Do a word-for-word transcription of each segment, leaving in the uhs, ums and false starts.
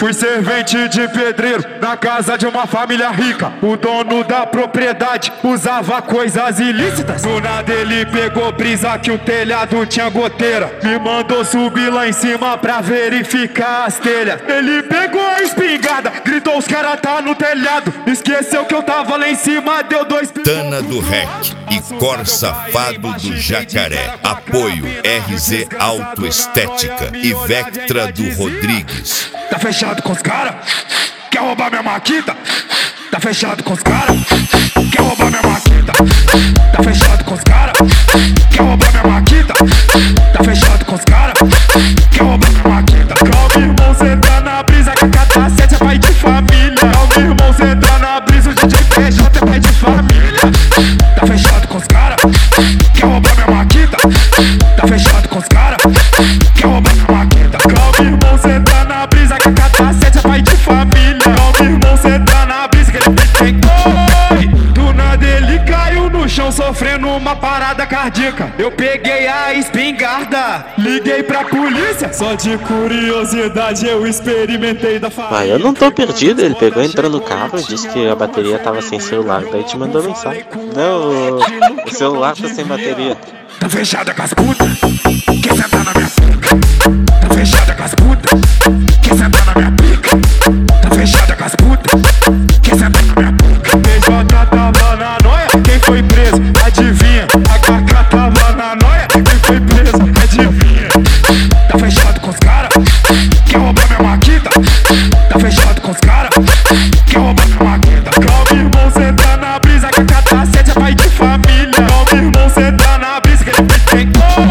Fui servente de pedreiro na casa de uma família rica. O dono da propriedade usava coisas ilícitas. Do nada ele pegou brisa que o telhado tinha goteira. Me mandou subir lá em cima pra verificar as telhas. Ele pegou a espingarda, gritou os caras tá no telhado. Esqueceu que eu tava lá em cima, deu dois... Tana do Rec e Cor Safado do Jacaré. Apoio R Z Autoestética e Vectra do Rodrigues. Tá fechado com os caras? Quer roubar minha maquita? Tá fechado com os caras? Quer roubar minha maquita? Tá fechado com os caras? Quer roubar minha maquita? Tá fechado com os caras? Quer roubar minha maquita? Calma, irmão, cê tá na brisa que a K sete é pai de família. Calma, irmão, cê tá na brisa, o D J P J é pai de família. Tá fechado com os caras? Quer roubar minha maquita? Tá fechado com os caras? Quer roubar minha maquita? Calma, irmão, cê tá na brisa que a K sete é pai de família. Calma, irmão, cê tá na brisa que ele tem. Oi! Do nada ele caiu no chão sofrendo uma parada cardíaca. Eu peguei a espingarda, liguei pra polícia. Só de curiosidade eu experimentei da farinha. Ah, eu não tô perdido. Ele pegou, entrou no carro, disse que a bateria tava sem celular, daí te mandou mensagem. Não, o celular tá sem bateria. Tá fechada com as putas, quer sentar na minha pica? Tá fechada com as putas, quer sentar na minha pica? Tá fechada com as putas, quer sentar na minha pica? P J tava na noia, quem foi preso? Adivinha? A K K tava na noia, quem foi preso? Adivinha? Tá fechado com os caras? Quer roubar minha maquita? Tá fechado com os caras? Quer roubar minha maquita? Calma, irmão, cê tá na brisa que a K sete é pai de família. Calma, irmão, cê tá na brisa que ele tem.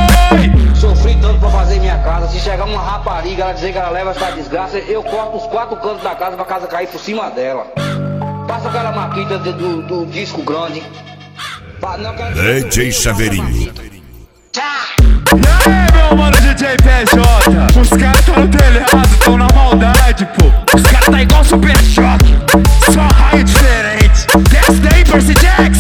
Oi! Sofri tanto pra fazer minha casa. Se chegar uma rapariga, ela dizer que ela leva essa desgraça, eu corto os quatro cantos da casa pra casa cair por cima dela. Passa aquela maquita do, do, do disco grande. D J Chaveirinho. E aí, meu mano D J P J? Os caras tá no telhado, tão na maldade, pô. Os caras tá igual Super Choque, só raio diferente. Desce daí, Percy Jackson.